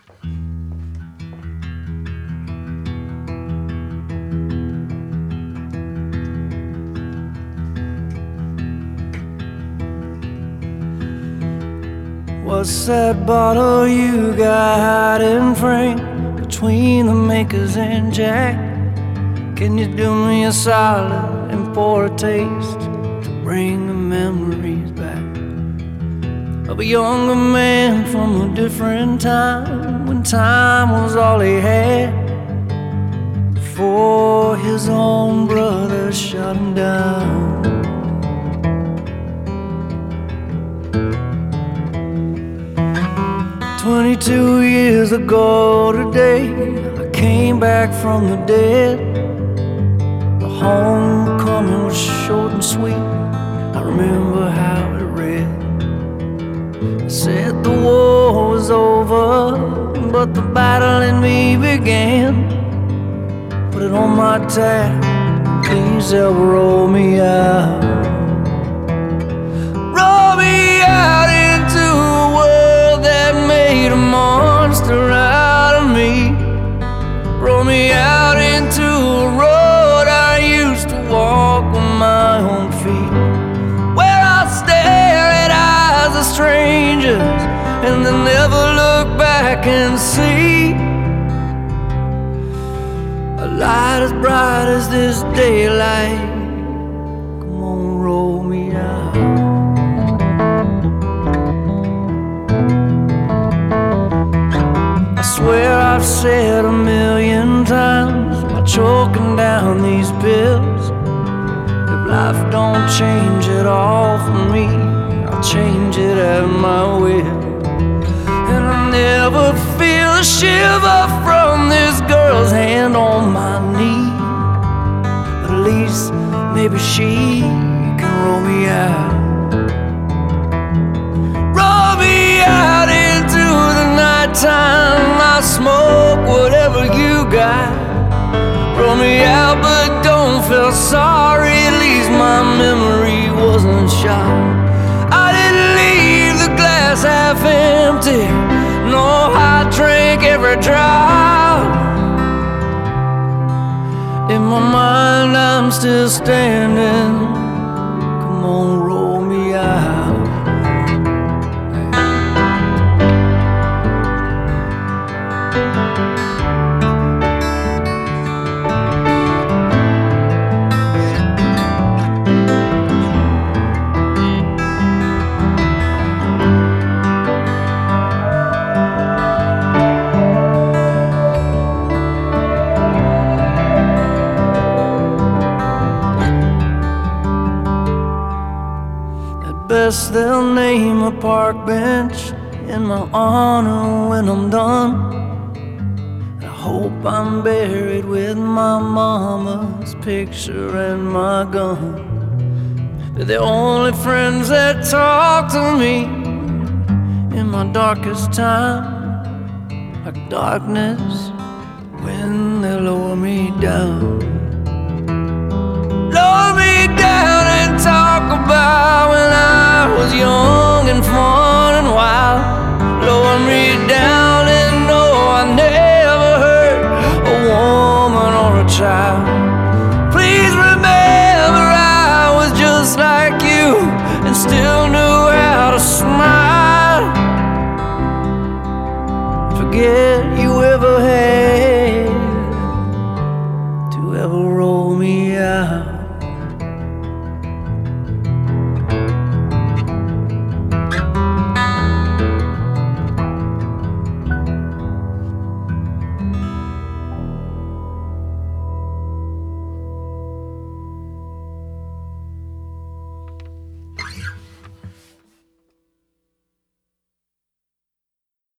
What's that bottle you got hiding framed between the makers and Jack? Can you do me a solid and pour a taste to bring the memories back of a younger man from a different time, when time was all he had, before his own brother shot him down? 22 years ago today, I came back from the dead. The homecoming was short and sweet. I remember how it read. I said the war was over, but the battle in me began. Put it on my tab, please help roll me out. Roll me out into a world that made a monster out of me. Roll me out into a road I used to walk with my own feet, where I stare at eyes of strangers and then never look back and see a light as bright as this daylight. Come on, roll me out. I swear I've said a million times by choking down these pills, if life don't change it all for me, I'll change it at my will. And I never feel a shiver from this girl's hand on my knee, but at least maybe she can roll me out. Roll me out into the nighttime, I'll smoke whatever you got. Roll me out, but don't feel sorry, at least my memory wasn't shot. I didn't leave the glass half empty, no, I drank every drop. In my mind I'm still standing. Come on, roll me out. Best they'll name a park bench in my honor when I'm done. I hope I'm buried with my mama's picture and my gun. They're the only friends that talk to me in my darkest time, like darkness when they lower me down. Lower me down and talk about when I was young and fun and wild. Lower me down and know I never hurt a woman or a child. Please remember I was just like you and still knew how to smile. Forget you ever had